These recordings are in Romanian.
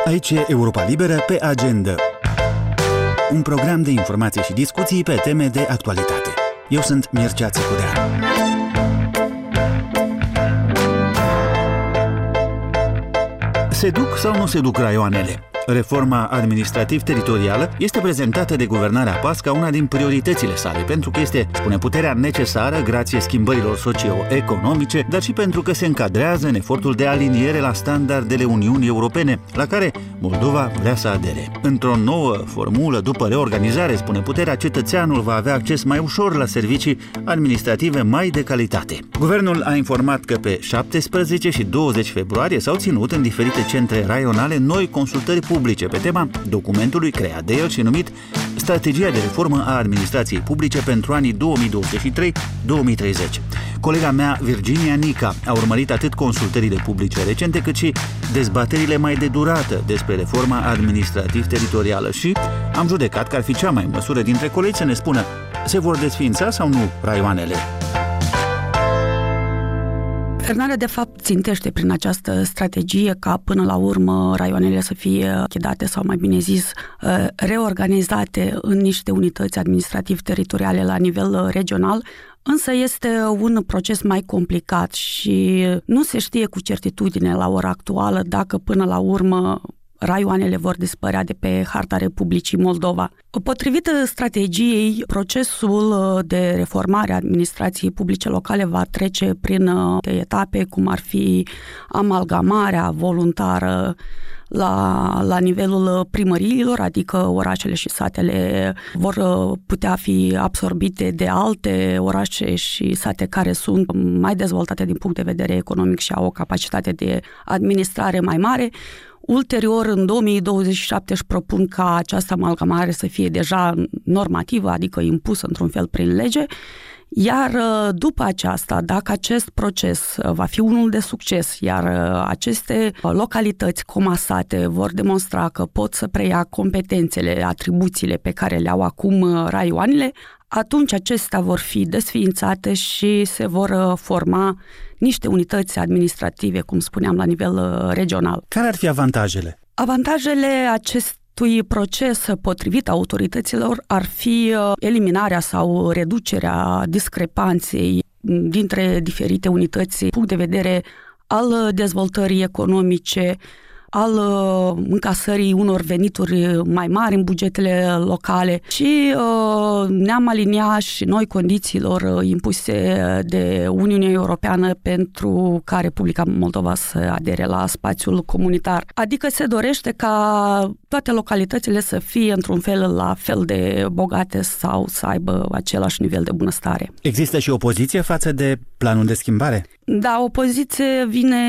Aici e Europa Liberă pe agenda. Un program de informații și discuții pe teme de actualitate. Eu sunt Mircea Țăcudean. Se duc sau nu se duc raioanele? Reforma administrativ-teritorială este prezentată de guvernarea PAS ca una din prioritățile sale, pentru că este, spune, puterea necesară grație schimbărilor socio-economice, dar și pentru că se încadrează în efortul de aliniere la standardele Uniunii Europene, la care Moldova vrea să adere. Într-o nouă formulă, după reorganizare, spune puterea, cetățeanul va avea acces mai ușor la servicii administrative mai de calitate. Guvernul a informat că pe 17 și 20 februarie s-au ținut în diferite centre raionale noi consultări publice pe tema documentului creat de el și numit Strategia de reformă a administrației publice pentru anii 2023-2030. Colega mea, Virginia Nica, a urmărit atât consultările publice recente, cât și dezbaterile mai de durată despre reforma administrativ-teritorială și am judecat că ar fi cea mai în măsură dintre colegi să ne spună: se vor desființa sau nu raioanele? Guvernarea, de fapt, țintește prin această strategie ca până la urmă raioanele să fie chidate sau, mai bine zis, reorganizate în niște unități administrativ-teritoriale la nivel regional, însă este un proces mai complicat și nu se știe cu certitudine la ora actuală dacă până la urmă raioanele vor dispărea de pe harta Republicii Moldova. Potrivit strategiei, procesul de reformare a administrației publice locale va trece prin etape, cum ar fi amalgamarea voluntară la nivelul primăriilor, adică orașele și satele vor putea fi absorbite de alte orașe și sate care sunt mai dezvoltate din punct de vedere economic și au o capacitate de administrare mai mare. Ulterior, în 2027, își propun ca această amalgamare să fie deja normativă, adică impusă într-un fel prin lege, iar după aceasta, dacă acest proces va fi unul de succes, iar aceste localități comasate vor demonstra că pot să preia competențele, atribuțiile pe care le au acum raioanele, atunci acestea vor fi desființate și se vor forma niște unități administrative, cum spuneam, la nivel regional. Care ar fi avantajele? Avantajele acestui proces, potrivit autorităților, ar fi eliminarea sau reducerea discrepanței dintre diferite unități, punct de vedere al dezvoltării economice, al încasării unor venituri mai mari în bugetele locale și ne-am aliniat și noi condițiilor impuse de Uniunea Europeană pentru ca Republica Moldova să adere la spațiul comunitar. Adică se dorește ca toate localitățile să fie într-un fel la fel de bogate sau să aibă același nivel de bunăstare. Există și opoziție față de planul de schimbare? Da, opoziție vine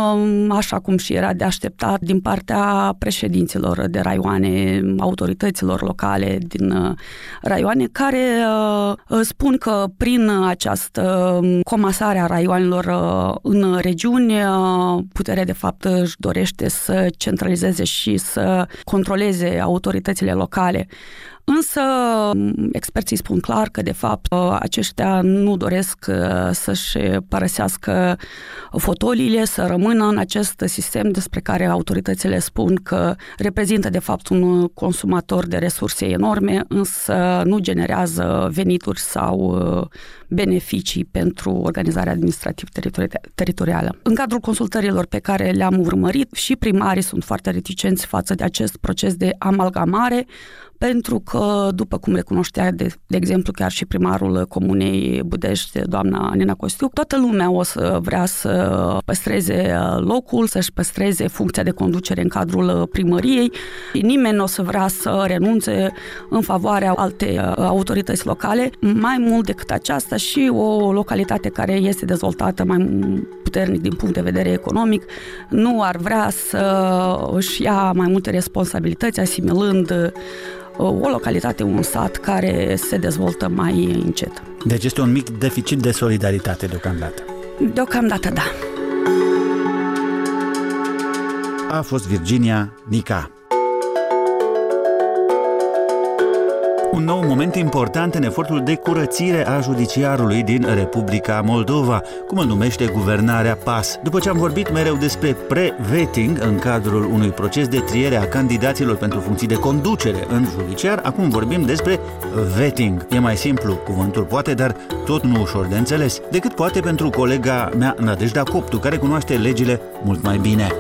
așa cum și era de așteptat din partea președinților de raioane, autorităților locale din raioane, care spun că prin această comasare a raioanelor în regiuni, puterea de fapt își dorește să centralizeze și să controleze autoritățile locale. Însă experții spun clar că de fapt aceștia nu doresc să-și părăsească fotoliile, să rămână în acest sistem despre care autoritățile spun că reprezintă de fapt un consumator de resurse enorme, însă nu generează venituri sau beneficii pentru organizarea administrativ-teritorială. În cadrul consultărilor pe care le-am urmărit, și primarii sunt foarte reticenți față de acest proces de amalgamare, pentru că, după cum recunoștea, de exemplu, chiar și primarul Comunei Budești, doamna Nena Costiuc, toată lumea o să vrea să păstreze locul, să-și păstreze funcția de conducere în cadrul primăriei. Nimeni nu o să vrea să renunțe în favoarea alte autorități locale. Mai mult decât aceasta, și o localitate care este dezvoltată mai puternic din punct de vedere economic nu ar vrea să își ia mai multe responsabilități, asimilând o localitate, un sat care se dezvoltă mai încet. Deci este un mic deficit de solidaritate deocamdată. Deocamdată, da. A fost Virginia Nica. Un nou moment important în efortul de curățire a judiciarului din Republica Moldova, cum îl numește guvernarea PAS. După ce am vorbit mereu despre pre-vetting în cadrul unui proces de triere a candidaților pentru funcții de conducere în judiciar, acum vorbim despre vetting. E mai simplu, cuvântul poate, dar tot nu ușor de înțeles, decât poate pentru colega mea Nadejda Coptu, care cunoaște legile mult mai bine.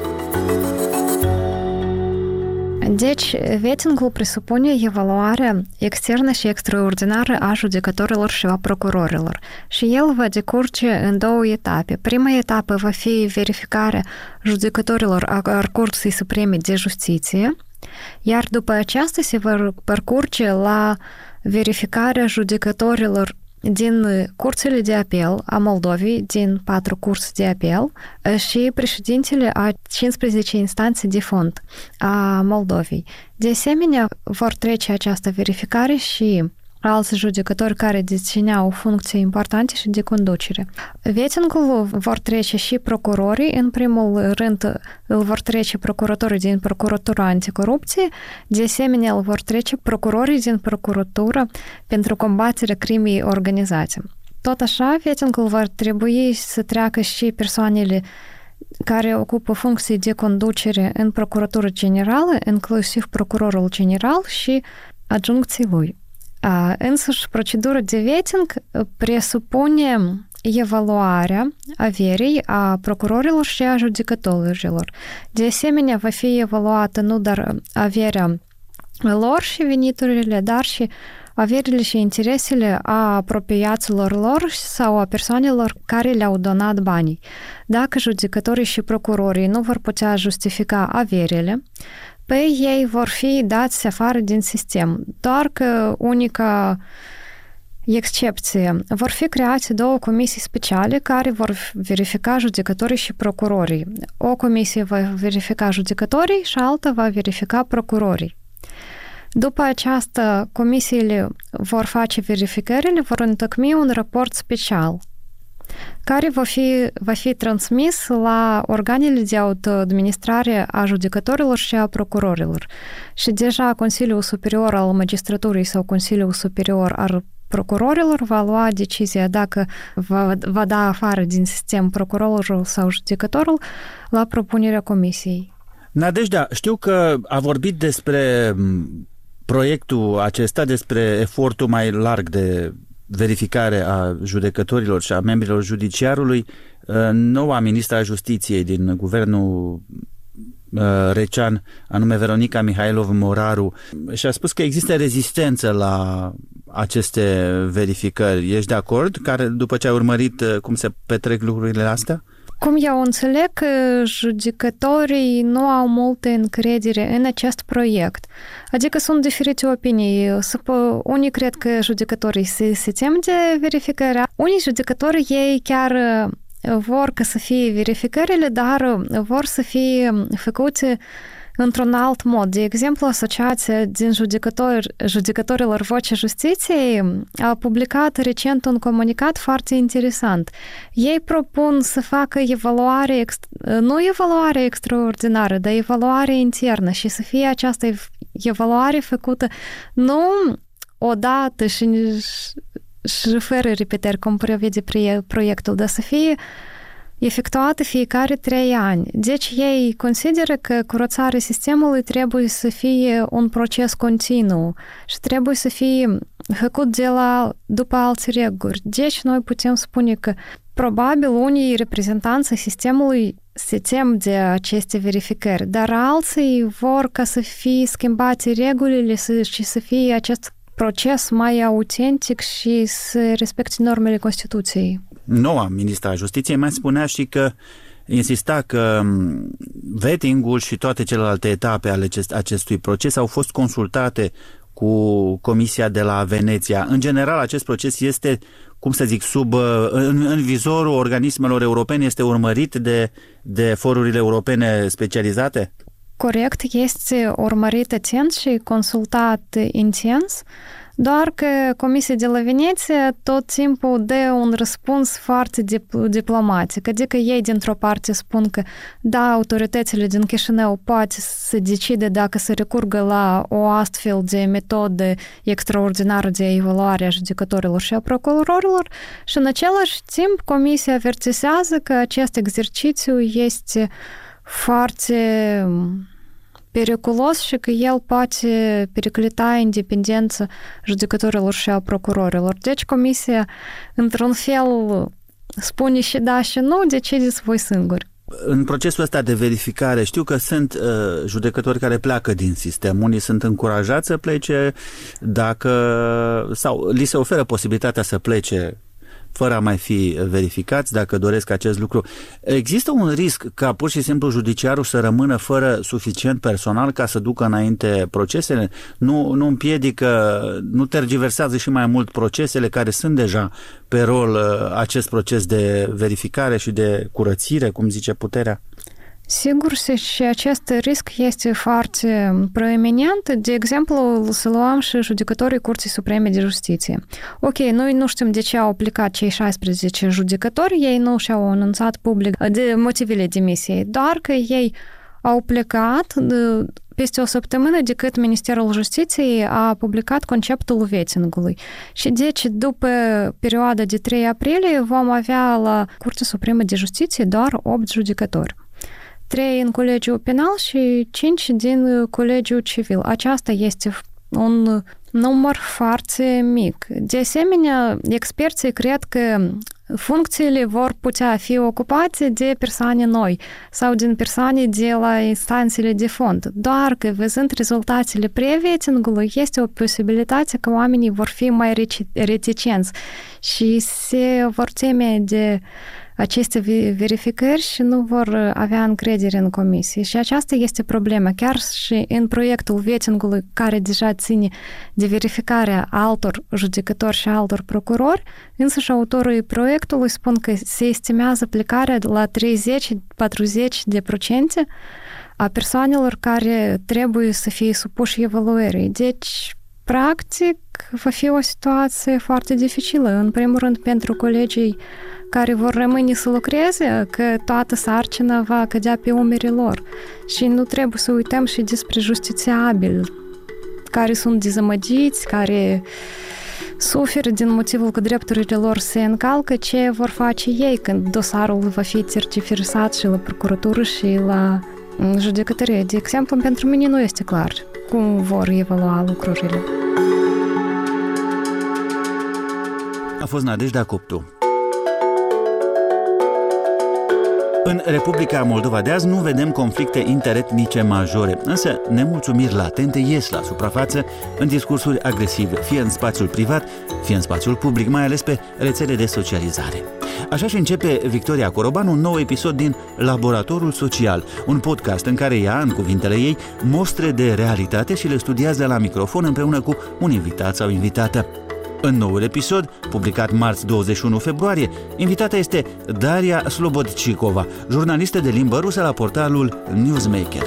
Deci, vettingul presupune evaluarea externă și extraordinară a judecătorilor și a procurorilor și el va decurge în două etape. Prima etapă va fi verificarea judecătorilor a Curții Supreme de Justiție, iar după aceasta se va parcurge la verificarea judecătorilor din curțile de apel a Moldovei, din 4 curți de apel și președintele a 15 instanțe de fond a Moldovei. De asemenea, vor trece această verificare și alți judecători care dețineau funcții importante și de conducere. Vettingul vor trece și procurorii, în primul rând îl vor trece procuratorii din Procuratura Anticorupție, de asemenea îl vor trece procurorii din Procuratura pentru combaterea crimei organizate. Tot așa, vettingul va trebui să treacă și persoanele care ocupă funcții de conducere în Procuratura Generală, inclusiv procurorul general și adjuncții lui. Însăși, procedura de vetting presupune evaluarea averii a procurorilor și a judecătorilor. De asemenea, va fi evaluată nu doar averea lor și veniturile, dar și averile și interesele a apropiaților lor sau a persoanelor care le-au donat banii. Dacă judecătorii și procurorii nu vor putea justifica averile, pe ei vor fi dați afară din sistem. Doar că unica excepție, vor fi create 2 comisii speciale care vor verifica judecătorii și procurorii. O comisie va verifica judecătorii și alta va verifica procurorii. După aceasta, comisiile vor face verificările, vor întocmi un raport special care va fi transmis la organele de autoadministrare a judecătorilor și a procurorilor. Și deja Consiliul Superior al Magistraturii sau Consiliul Superior al Procurorilor va lua decizia dacă va da afară din sistem procurorul sau judecătorul la propunerea comisiei. Nadejda, știu că a vorbit despre proiectul acesta, despre efortul mai larg de verificare a judecătorilor și a membrilor judiciarului, noua ministra Justiției din guvernul Recean, anume Veronica Mihailov-Moraru, și-a spus că există rezistență la aceste verificări. Ești de acord? După ce ai urmărit cum se petrec lucrurile astea? Cum eu înțeleg, judecătorii nu au multă încredere în acest proiect. Adică sunt diferite opinii. Unii cred că judecătorii se tem de verificare. Unii judecători, ei chiar vor ca să fie verificările, dar vor să fie făcute într-un alt mod. De exemplu, Asociația din judecătorilor Vocea Justiției a publicat recent un comunicat foarte interesant. Ei propun să facă nu evaluare extraordinară, dar evaluare internă și să fie această evaluare făcută nu odată și fără repetări, cum prevede proiectul, dar să fie efectuată fiecare 3 ani. Deci ei consideră că curățarea sistemului trebuie să fie un proces continuu și trebuie să fie făcut după alte reguli. Deci noi putem spune că probabil unii reprezentanți ai sistemului se tem de aceste verificări, dar alții vor ca să fie schimbate regulile și să fie acest proces mai autentic și să respecte normele Constituției. Noua ministra Justiției mai spunea și că insista că vetting-ul și toate celelalte etape ale acestui proces au fost consultate cu Comisia de la Veneția. În general, acest proces este, în vizorul organismelor europene, este urmărit de forurile europene specializate? corect, este urmărit atent și consultat intens, doar că Comisia de la Veneția tot timpul dă un răspuns foarte diplomatic. Adică ei, dintr-o parte, spun că da, autoritățile din Chișinău poate să decide dacă să recurgă la o astfel de metodă extraordinară de evaluare a judecătorilor și a procurorilor și în același timp Comisia avertizează că acest exercițiu este foarte periculos și că el poate periclita independența judecătorilor și a procurorilor. Deci Comisia, într-un fel, spune și da și nu, decideți voi singuri. În procesul ăsta de verificare, știu că sunt judecători care pleacă din sistem. Unii sunt încurajați să plece sau li se oferă posibilitatea să plece fără a mai fi verificați, dacă doresc acest lucru. Există un risc ca pur și simplu judiciarul să rămână fără suficient personal ca să ducă înainte procesele? Nu împiedică, nu tergiversează și mai mult procesele care sunt deja pe rol acest proces de verificare și de curățire, cum zice puterea? Sigur, și acest risc este foarte preeminent. De exemplu, să luăm și judecătorii Curții Supreme de Justiție. Ok, noi nu știm de ce au plecat cei 16 judecători, ei nu și-au anunțat public de motivele demisiei, doar că ei au plecat peste o săptămână de cât Ministerul Justiției a publicat conceptul vettingului. Și deci, după perioada de 3 aprilie, vom avea la Curtea Supremă de Justiție doar 8 judecători. 3 în colegiul penal și 5 din colegiul civil. Aceasta este un număr foarte mic. De asemenea, experții cred că funcțiile vor putea fi ocupate de persoane noi sau din persoane de la instanțele de fond. Doar că, văzând rezultatele pre-vettingului, este o posibilitate că oamenii vor fi mai reticenți și se vor teme de aceste verificări și nu vor avea încredere în comisie. Și aceasta este problema. Chiar și în proiectul vettingului, care deja ține de verificarea altor judecători și altor procurori, însăși autorii proiectului spun că se estimează plecarea la 30-40% a persoanelor care trebuie să fie supuși evaluării. Deci, practic, va fi o situație foarte dificilă. În primul rând, pentru colegii care vor rămâne să lucreze, că toată sarcina va cădea pe umerii lor. Și nu trebuie să uităm și despre justițiabili, care sunt dezamăgiți, care suferă din motivul că drepturile lor se încalcă, ce vor face ei când dosarul va fi tergiversat și la procuratură și la judecătorie. De exemplu, pentru mine nu este clar cum vor evalua lucrurile. A fost Nadejda Coptu. În Republica Moldova de azi nu vedem conflicte interetnice majore, însă nemulțumiri latente ies la suprafață în discursuri agresive, fie în spațiul privat, fie în spațiul public, mai ales pe rețele de socializare. Așa și începe Victoria Coroban un nou episod din Laboratorul Social, un podcast în care ea, în cuvintele ei, mostre de realitate și le studiază la microfon împreună cu un invitat sau invitată. În noul episod, publicat marți 21 februarie, invitata este Daria Slobodchikova, jurnalistă de limbă rusă la portalul Newsmaker.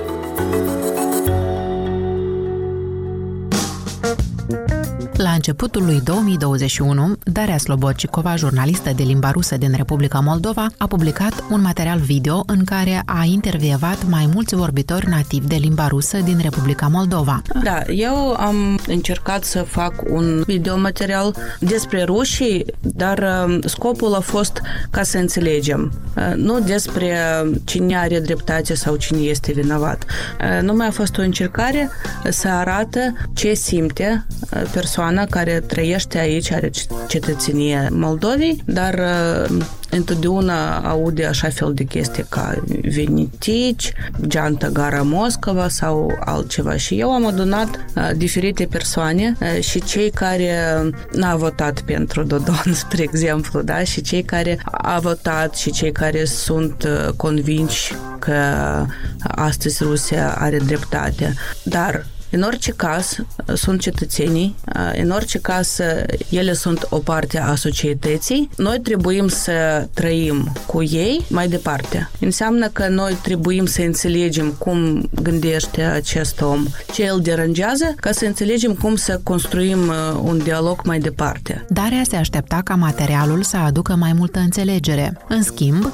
La începutul lui 2021, Daria Slobodchikova, jurnalistă de limba rusă din Republica Moldova, a publicat un material video în care a intervievat mai mulți vorbitori nativi de limba rusă din Republica Moldova. Da, eu am încercat să fac un videomaterial despre rușii, dar scopul a fost ca să înțelegem, nu despre cine are dreptate sau cine este vinovat. Numai a fost o încercare să arată ce simte persoana care trăiește aici, are cetățenie Moldovei, dar întotdeauna aude așa fel de chestii ca venitici, geanta gara Moscova sau altceva. Și eu am adunat diferite persoane și cei care n-au votat pentru Dodon, spre exemplu, da? Și cei care au votat și cei care sunt convinși că astăzi Rusia are dreptate. Dar În orice caz, sunt cetățenii, în orice caz, ele sunt o parte a societății. Noi trebuim să trăim cu ei mai departe. Înseamnă că noi trebuim să înțelegem cum gândește acest om, ce îl deranjează, ca să înțelegem cum să construim un dialog mai departe. Daria se aștepta ca materialul să aducă mai multă înțelegere. În schimb,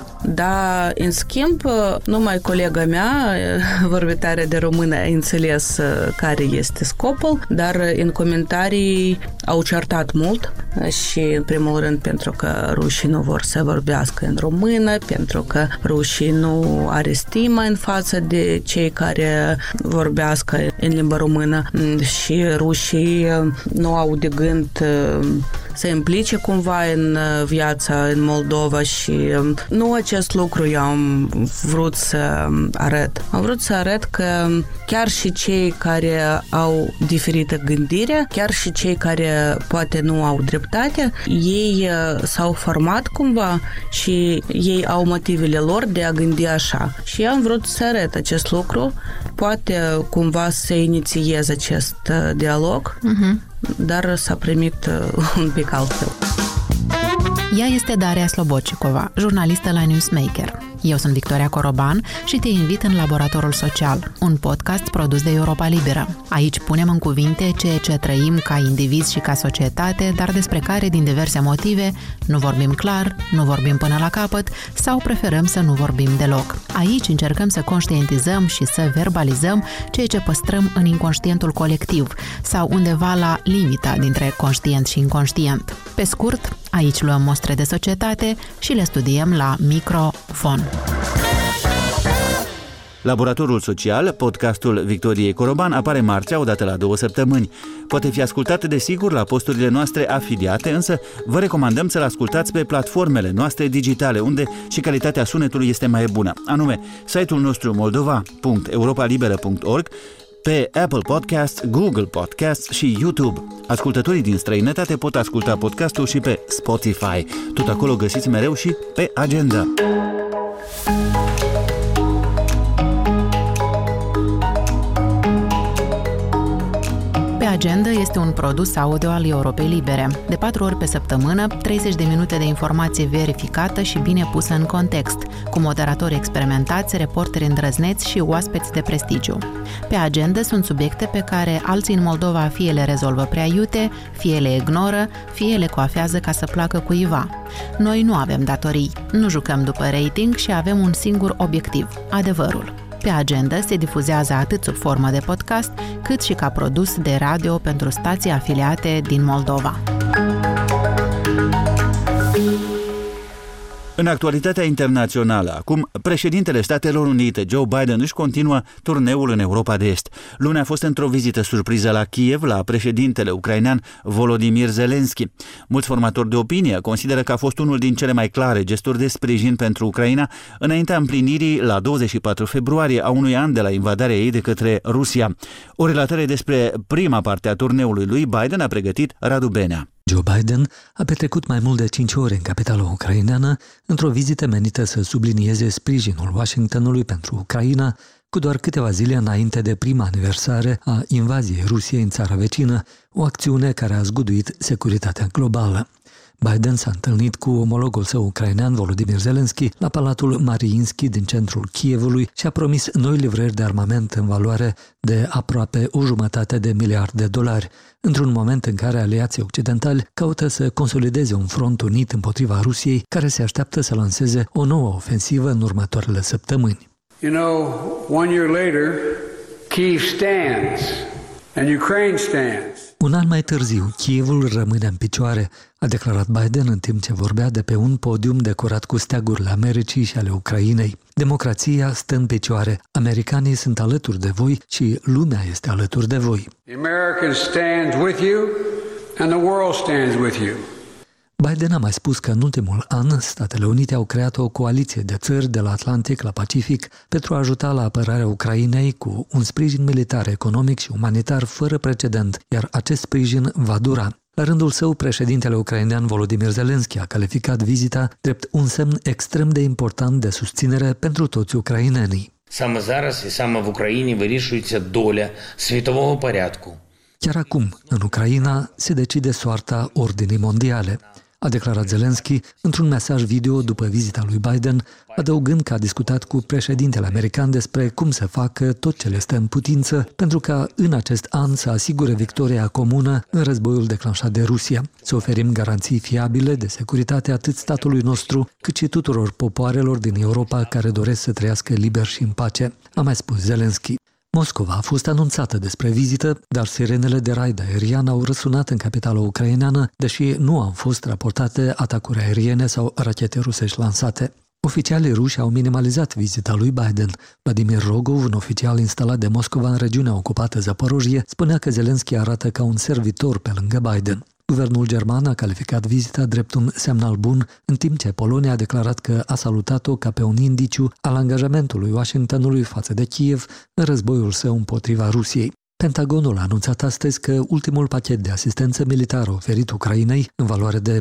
numai colega mea, vorbitoare de română, a înțeles care este scopul, dar în comentarii au certat mult și, în primul rând, pentru că rușii nu vor să vorbească în română, pentru că rușii nu are stimă în față de cei care vorbească în limba română și rușii nu au de gând să implice cumva în viața în Moldova și nu acest lucru eu am vrut să arăt. Am vrut să arăt că chiar și cei care au diferită gândire, chiar și cei care poate nu au dreptate, ei s-au format cumva și ei au motivele lor de a gândi așa. Și am vrut să arăt acest lucru, poate cumva să inițiez acest dialog, dar s-a primit un pic altfel. Ea este Daria Slobodčíková, jurnalistă la Newsmaker. Eu sunt Victoria Coroban și te invit în Laboratorul Social, un podcast produs de Europa Liberă. Aici punem în cuvinte ceea ce trăim ca indivizi și ca societate, dar despre care, din diverse motive, nu vorbim clar, nu vorbim până la capăt sau preferăm să nu vorbim deloc. Aici încercăm să conștientizăm și să verbalizăm ceea ce păstrăm în inconștientul colectiv sau undeva la limita dintre conștient și inconștient. Pe scurt, aici luăm mostre de societate și le studiem la microfon. Laboratorul Social, podcastul Victoriei Coroban, apare marțea, odată la 2 săptămâni. Poate fi ascultat, desigur, la posturile noastre afiliate, însă vă recomandăm să-l ascultați pe platformele noastre digitale, unde și calitatea sunetului este mai bună, anume site-ul nostru moldova.europalibera.org, pe Apple Podcasts, Google Podcasts și YouTube. Ascultătorii din străinătate pot asculta podcastul și pe Spotify. Tot acolo găsiți mereu și pe agenda. Agenda este un produs audio al Europei Libere. De 4 ori pe săptămână, 30 de minute de informație verificată și bine pusă în context, cu moderatori experimentați, reporteri îndrăzneți și oaspeți de prestigiu. Pe agenda sunt subiecte pe care alții în Moldova fie le rezolvă prea iute, fie le ignoră, fie le coafează ca să placă cuiva. Noi nu avem datorii, nu jucăm după rating și avem un singur obiectiv, adevărul. Pe agenda se difuzează atât sub formă de podcast, cât și ca produs de radio pentru stații afiliate din Moldova. În actualitatea internațională, acum, președintele Statelor Unite, Joe Biden, își continuă turneul în Europa de Est. Luni a fost într-o vizită surpriză la Kiev, la președintele ucrainean Volodymyr Zelensky. Mulți formatori de opinie consideră că a fost unul din cele mai clare gesturi de sprijin pentru Ucraina înaintea împlinirii la 24 februarie a unui an de la invadarea ei de către Rusia. O relatare despre prima parte a turneului lui Biden a pregătit Radu Benea. Joe Biden a petrecut mai mult de 5 ore în capitala ucraineană într-o vizită menită să sublinieze sprijinul Washingtonului pentru Ucraina, cu doar câteva zile înainte de prima aniversare a invaziei Rusiei în țara vecină, o acțiune care a zguduit securitatea globală. Biden s-a întâlnit cu omologul său ucrainean Volodymyr Zelensky la Palatul Mariinski din centrul Kievului și a promis noi livrări de armament în valoare de aproape $1,5 miliard, într-un moment în care aliații occidentali caută să consolideze un front unit împotriva Rusiei, care se așteaptă să lanseze o nouă ofensivă în următoarele săptămâni. You know, 1 year later, Kyiv stands and Ukraine stands. Un an mai târziu, Kievul rămâne în picioare, a declarat Biden în timp ce vorbea de pe un podium decorat cu steagurile Americii și ale Ucrainei. Democrația stă în picioare, americanii sunt alături de voi și lumea este alături de voi. The Americans stand with you and the world stands with you. Biden a mai spus că în ultimul an Statele Unite au creat o coaliție de țări de la Atlantic la Pacific pentru a ajuta la apărarea Ucrainei cu un sprijin militar, economic și umanitar fără precedent, iar acest sprijin va dura. La rândul său, președintele ucrainean Volodymyr Zelensky a calificat vizita drept un semn extrem de important de susținere pentru toți ucrainenii. Саме зараз і саме в Україні вирішується доля світового порядку. Chiar acum, în Ucraina, se decide soarta ordinii mondiale, a declarat Zelensky într-un mesaj video după vizita lui Biden, adăugând că a discutat cu președintele american despre cum să facă tot ce le stă în putință pentru ca în acest an să asigure victoria comună în războiul declanșat de Rusia, să oferim garanții fiabile de securitate atât statului nostru, cât și tuturor popoarelor din Europa care doresc să trăiască liber și în pace, a mai spus Zelensky. Moscova a fost anunțată despre vizită, dar sirenele de raid aerian au răsunat în capitala ucraineană, deși nu au fost raportate atacuri aeriene sau rachete rusești lansate. Oficialii ruși au minimalizat vizita lui Biden. Vladimir Rogov, un oficial instalat de Moscova în regiunea ocupată Zaporojie, spunea că Zelensky arată ca un servitor pe lângă Biden. Guvernul german a calificat vizita drept un semnal bun, în timp ce Polonia a declarat că a salutat-o ca pe un indiciu al angajamentului Washingtonului față de Kiev în războiul său împotriva Rusiei. Pentagonul a anunțat astăzi că ultimul pachet de asistență militară oferit Ucrainei, în valoare de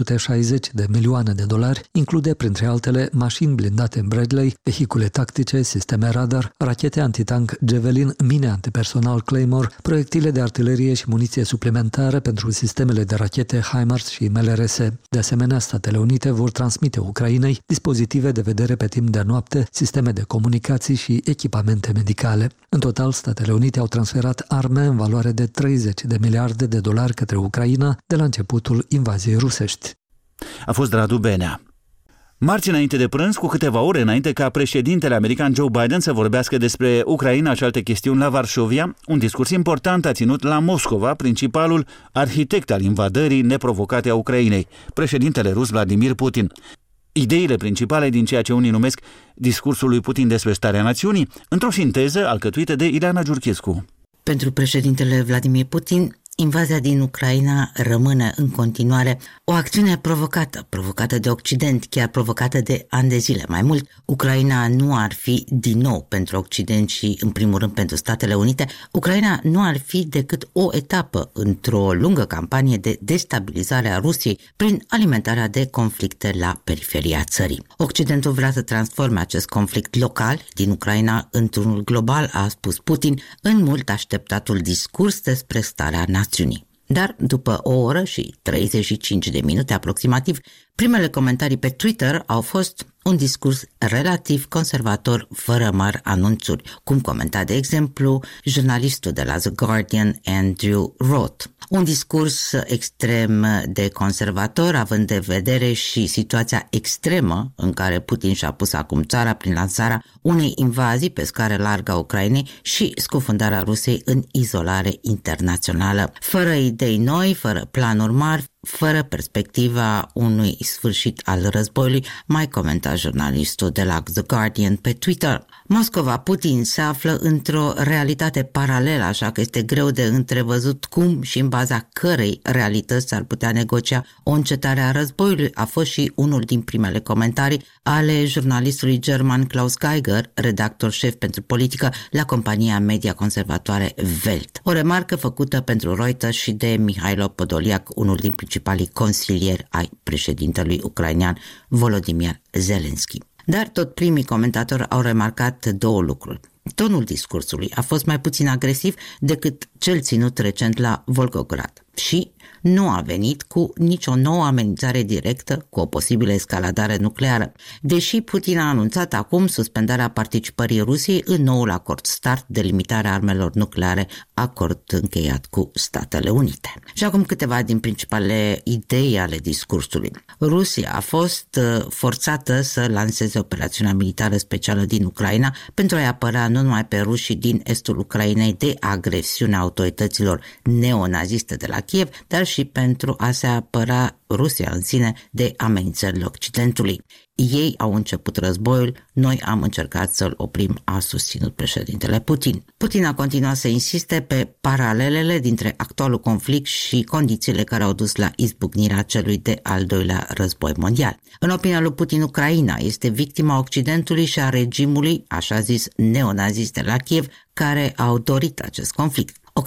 460 de milioane de dolari, include, printre altele, mașini blindate Bradley, vehicule tactice, sisteme radar, rachete antitank Javelin, mine antipersonal Claymore, proiectile de artilerie și muniție suplimentară pentru sistemele de rachete HIMARS și MLRS. De asemenea, Statele Unite vor transmite Ucrainei dispozitive de vedere pe timp de noapte, sisteme de comunicații și echipamente medicale. În total, Statele Unite au transferat arme în valoare de 30 de miliarde de dolari către Ucraina de la începutul invaziei rusești. A fost Radu Benea. Marți înainte de prânz, cu câteva ore înainte ca președintele american Joe Biden să vorbească despre Ucraina și alte chestiuni la Varșovia, un discurs important a ținut la Moscova principalul arhitect al invadării neprovocate a Ucrainei, președintele rus Vladimir Putin. Ideile principale din ceea ce unii numesc discursul lui Putin despre starea națiunii, într-o sinteză alcătuită de Ileana Giurchescu. Pentru președintele Vladimir Putin, invazia din Ucraina rămâne în continuare o acțiune provocată de Occident, chiar provocată de ani de zile. Mai mult, Ucraina nu ar fi din nou pentru Occident și, în primul rând, pentru Statele Unite. Ucraina nu ar fi decât o etapă într-o lungă campanie de destabilizare a Rusiei prin alimentarea de conflicte la periferia țării. Occidentul vrea să transforme acest conflict local din Ucraina într-unul global, a spus Putin, în mult așteptatul discurs despre starea națiunii. Dar după o oră și 35 de minute aproximativ, primele comentarii pe Twitter au fost un discurs relativ conservator, fără mari anunțuri, cum comenta, de exemplu, jurnalistul de la The Guardian, Andrew Roth. Un discurs extrem de conservator, având de vedere și situația extremă în care Putin și-a pus acum țara prin lansarea unei invazii pe scară largă a Ucrainei și scufundarea Rusiei în izolare internațională. Fără idei noi, fără planuri mari, fără perspectiva unui sfârșit al războiului, mai comenta jurnalistul de la The Guardian pe Twitter. Moscova, Putin se află într-o realitate paralelă, așa că este greu de întrevăzut cum și în baza cărei realități s-ar putea negocia o încetare a războiului, a fost și unul din primele comentarii ale jurnalistului german Klaus Geiger, redactor șef pentru politică la compania media conservatoare Welt. O remarcă făcută pentru Reuters și de Mihailo Podoliak, unul din principalii consilieri ai președintelui ucrainean Volodymyr Zelensky. Dar tot primii comentatori au remarcat două lucruri. Tonul discursului a fost mai puțin agresiv decât cel ținut recent la Volgograd și nu a venit cu nicio nouă amenințare directă cu o posibilă escaladare nucleară, deși Putin a anunțat acum suspendarea participării Rusiei în noul acord START de limitare a armelor nucleare, acord încheiat cu Statele Unite. Și acum câteva din principalele idei ale discursului. Rusia a fost forțată să lanseze operațiunea militară specială din Ucraina pentru a-i apăra nu numai pe rușii din estul Ucrainei de agresiunea autorităților neonaziste de la Kiev, dar și pentru a se apăra Rusia în sine de amenințările Occidentului. Ei au început războiul, noi am încercat să-l oprim, a susținut președintele Putin. Putin a continuat să insiste pe paralelele dintre actualul conflict și condițiile care au dus la izbucnirea celui de al doilea război mondial. În opinia lui Putin, Ucraina este victima Occidentului și a regimului, așa zis, neonazist de la Kiev, care au dorit acest conflict.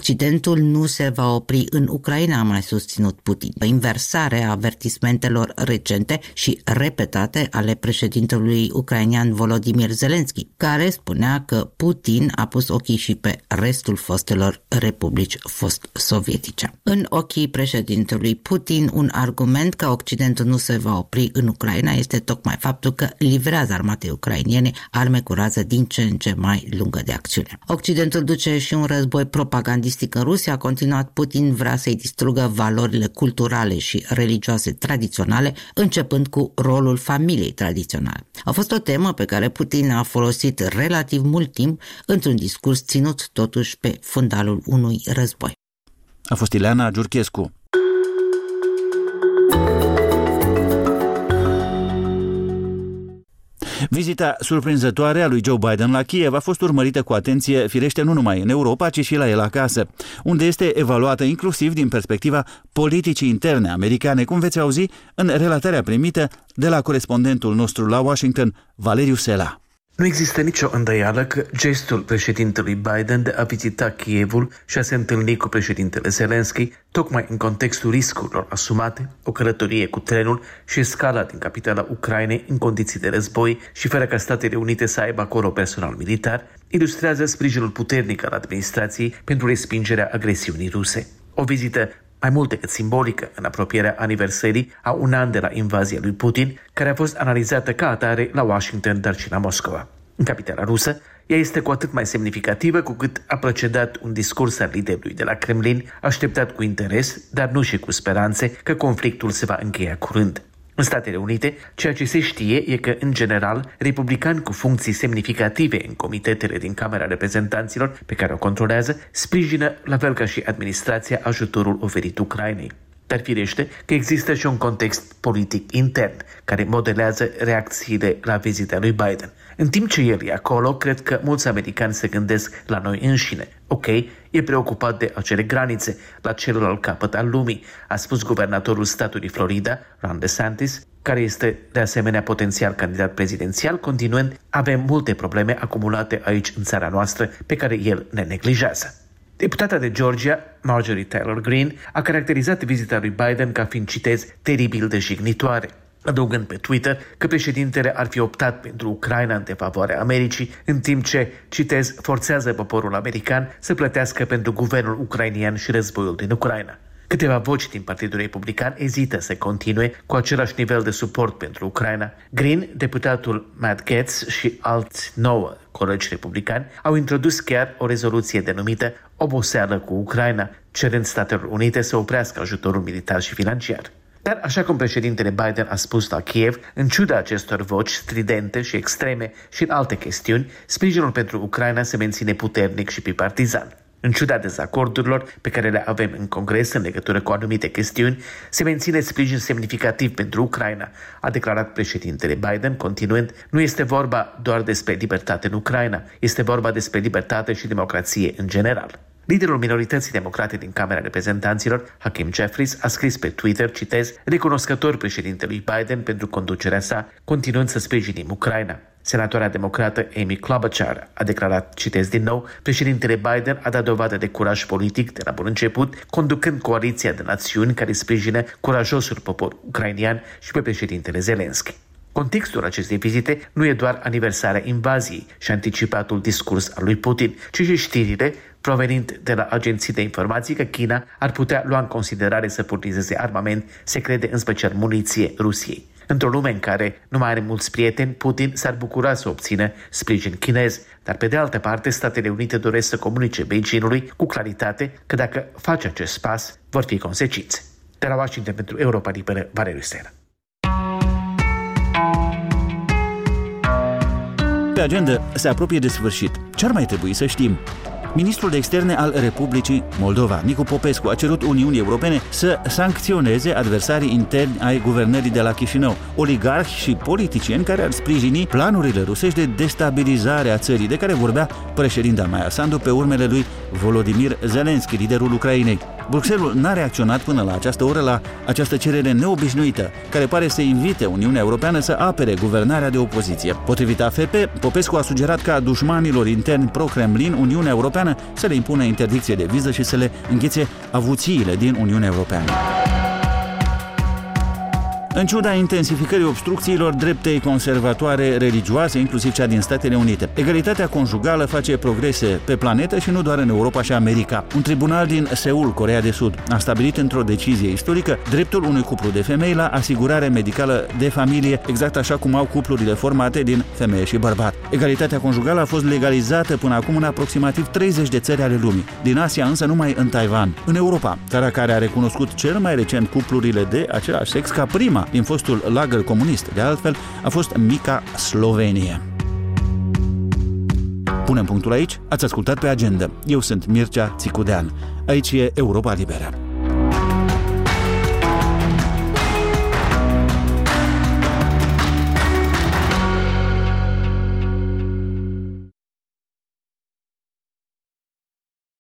Occidentul nu se va opri în Ucraina, a mai susținut Putin. Inversare a avertismentelor recente și repetate ale președintelui ucrainean Volodymyr Zelensky, care spunea că Putin a pus ochii și pe restul fostelor republici sovietice. În ochii președintelui Putin, un argument că Occidentul nu se va opri în Ucraina este tocmai faptul că livrează armatei ucrainene arme cu rază din ce în ce mai lungă de acțiune. Occidentul duce și un război propagandistic în Rusia, a continuat Putin, vrea să-i distrugă valorile culturale și religioase tradiționale, începând cu rolul familiei tradiționale. A fost o temă pe care Putin a folosit relativ mult timp într-un discurs ținut totuși pe fundalul unui război. A fost Ileana Giurchescu. Vizita surprinzătoare a lui Joe Biden la Kiev a fost urmărită cu atenție, firește, nu numai în Europa, ci și la el acasă, unde este evaluată inclusiv din perspectiva politicii interne americane, cum veți auzi în relatarea primită de la corespondentul nostru la Washington, Valeriu Sela. Nu există nicio îndoială că gestul președintelui Biden de a vizita Kievul și a se întâlni cu președintele Zelensky, tocmai în contextul riscurilor asumate, o călătorie cu trenul și scala din capitala Ucrainei în condiții de război și fără ca Statele Unite să aibă acolo personal militar, ilustrează sprijinul puternic al administrației pentru respingerea agresiunii ruse. O vizită mai mult decât simbolică în apropierea aniversării a un an de la invazia lui Putin, care a fost analizată ca atare la Washington, dar și la Moscova. În capitala rusă, ea este cu atât mai semnificativă cu cât a precedat un discurs al liderului de la Kremlin, așteptat cu interes, dar nu și cu speranțe că conflictul se va încheia curând. În Statele Unite, ceea ce se știe e că, în general, republicani cu funcții semnificative în comitetele din Camera Reprezentanților pe care o controlează, sprijină, la fel ca și administrația, ajutorul oferit Ucrainei. Dar firește că există și un context politic intern care modelează reacțiile la vizita lui Biden. În timp ce el e acolo, cred că mulți americani se gândesc la noi înșine. Ok, e preocupat de acele granițe la celălalt capăt al lumii, a spus guvernatorul statului Florida, Ron DeSantis, care este de asemenea potențial candidat prezidențial, continuând, avem multe probleme acumulate aici în țara noastră pe care el ne neglijează. Deputata de Georgia, Marjorie Taylor Greene, a caracterizat vizita lui Biden ca fiind, citez, teribil de jignitoare, adăugând pe Twitter că președintele ar fi optat pentru Ucraina în defavoarea Americii, în timp ce, citez, forțează poporul american să plătească pentru guvernul ucrainian și războiul din Ucraina. Câteva voci din Partidul Republican ezită să continue cu același nivel de suport pentru Ucraina. Green, deputatul Matt Gaetz și alți 9 colegi republicani au introdus chiar o rezoluție denumită Oboseală cu Ucraina, cerând Statelor Unite să oprească ajutorul militar și financiar. Dar, așa cum președintele Biden a spus la Kiev, în ciuda acestor voci stridente și extreme și în alte chestiuni, sprijinul pentru Ucraina se menține puternic și bipartizan. În ciuda dezacordurilor pe care le avem în Congres în legătură cu anumite chestiuni, se menține sprijin semnificativ pentru Ucraina, a declarat președintele Biden, continuând, nu este vorba doar despre libertate în Ucraina, este vorba despre libertate și democrație în general. Liderul minorității democrate din Camera Reprezentanților, Hakeem Jeffries, a scris pe Twitter, citez, recunoscător președintelui Biden pentru conducerea sa, continuând să sprijinim Ucraina. Senatoarea democrată Amy Klobuchar a declarat, citez din nou, președintele Biden a dat dovadă de curaj politic de la bun început, conducând coaliția de națiuni care sprijină curajosul popor ucrainian și pe președintele Zelensky. Contextul acestei vizite nu e doar aniversarea invaziei și anticipatul discurs al lui Putin, ci și știrile provenind de la agenții de informații că China ar putea lua în considerare să furnizeze armament, se crede în special muniție Rusiei. Într-o lume în care nu mai are mulți prieteni, Putin s-ar bucura să obțină sprijin chinez, dar pe de altă parte Statele Unite doresc să comunice Beijingului cu claritate că dacă face acest pas, vor fi consecințe. De la Washington pentru Europa Liberă, Valeriu Sela. Pe agenda se apropie de sfârșit. Ce ar mai trebui să știm? Ministrul de Externe al Republicii Moldova, Nicu Popescu, a cerut Uniunii Europene să sancționeze adversarii interni ai guvernării de la Chișinău, oligarhi și politicieni care ar sprijini planurile rusești de destabilizare a țării, de care vorbea președinta Maia Sandu pe urmele lui Volodymyr Zelensky, liderul Ucrainei. Bruxelles n-a reacționat până la această oră la această cerere neobișnuită, care pare să invite Uniunea Europeană să apere guvernarea de opoziție. Potrivit AFP, Popescu a sugerat ca dușmanilor interni pro-Kremlin Uniunea Europeană să le impună interdicție de viză și să le înghețe avuțiile din Uniunea Europeană. În ciuda intensificării obstrucțiilor dreptei conservatoare religioase, inclusiv cea din Statele Unite, egalitatea conjugală face progrese pe planetă și nu doar în Europa și America. Un tribunal din Seul, Coreea de Sud, a stabilit într-o decizie istorică dreptul unui cuplu de femei la asigurare medicală de familie, exact așa cum au cuplurile formate din femeie și bărbat. Egalitatea conjugală a fost legalizată până acum în aproximativ 30 de țări ale lumii. Din Asia însă numai în Taiwan. În Europa, țara care a recunoscut cel mai recent cuplurile de același sex ca prima din fostul lagăr comunist, de altfel, a fost mica Slovenie. Punem punctul aici, ați ascultat pe Agenda. Eu sunt Mircea Țicudean. Aici e Europa Liberă.